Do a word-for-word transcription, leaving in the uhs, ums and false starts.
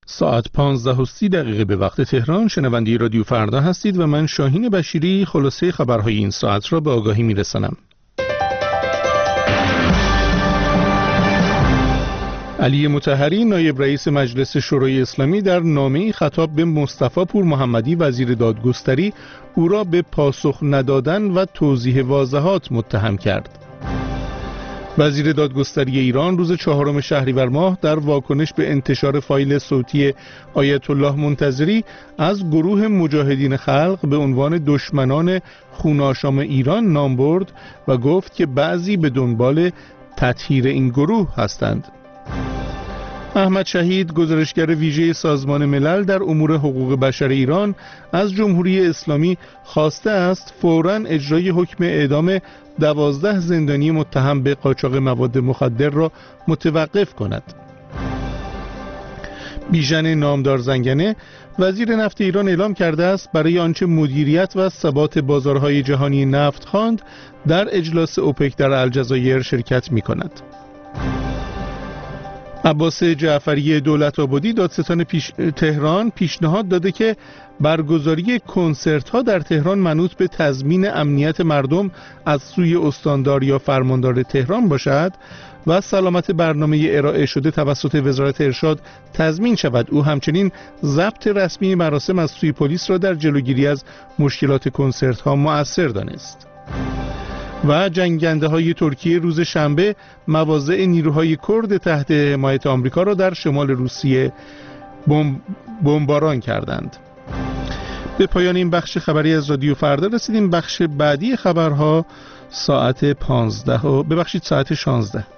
ساعت پانزده و سی دقیقه به وقت تهران. شنونده رادیو فردا هستید و من شاهین بشیری خلاصه خبرهای این ساعت را به آگاهی میرسانم. علی مطهری نایب رئیس مجلس شورای اسلامی در نامه‌ای خطاب به مصطفی پور محمدی وزیر دادگستری او را به پاسخ ندادن و توضیح واضحات متهم کرد. وزیر دادگستری ایران روز چهارم شهریور ماه در واکنش به انتشار فایل صوتی آیت الله منتظری از گروه مجاهدین خلق به عنوان دشمنان خوناشام ایران نام برد و گفت که بعضی به دنبال تطهیر این گروه هستند. احمد شهید گزارشگر ویژه سازمان ملل در امور حقوق بشر ایران از جمهوری اسلامی خواسته است فوراً اجرای حکم اعدام دوازده زندانی متهم به قاچاق مواد مخدر را متوقف کند. بیژن نامدار زنگنه وزیر نفت ایران اعلام کرده است برای آنچه مدیریت و ثبات بازارهای جهانی نفت خواند در اجلاس اوپک در الجزایر شرکت می کند. عباس جعفری دولت‌آبادی دادستان پیش... تهران پیشنهاد داده که برگزاری کنسرت‌ها در تهران منوط به تضمین امنیت مردم از سوی استاندار یا فرماندار تهران باشد و سلامت برنامه ارائه شده توسط وزارت ارشاد تضمین شود. او همچنین ضبط رسمی مراسم از سوی پلیس را در جلوگیری از مشکلات کنسرت‌ها مؤثر دانست. و جنگنده های ترکیه روز شنبه مواضع نیروهای کرد تحت حمایت آمریکا را در شمال روسیه بمب... بمباران کردند. به پایان این بخش خبری از رادیو فردا رسیدیم. بخش بعدی خبرها ساعت پانزده و ببخشید ساعت شانزده.